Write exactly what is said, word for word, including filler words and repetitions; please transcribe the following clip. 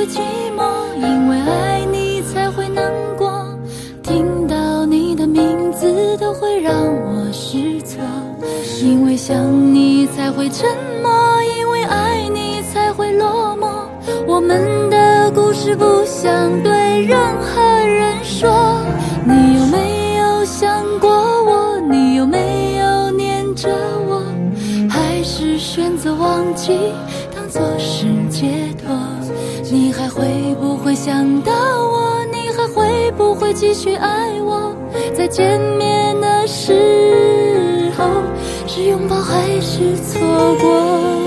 寂寞，因为爱你才会难过，听到你的名字都会让我失措，因为想你才会沉默，因为爱你才会落寞。我们的故事不想对任何人说，你有没有想过我？你有没有念着我？还是选择忘记当作是解脱？你还会不会想到我？你还会不会继续爱我？在见面的时候，是拥抱还是错过？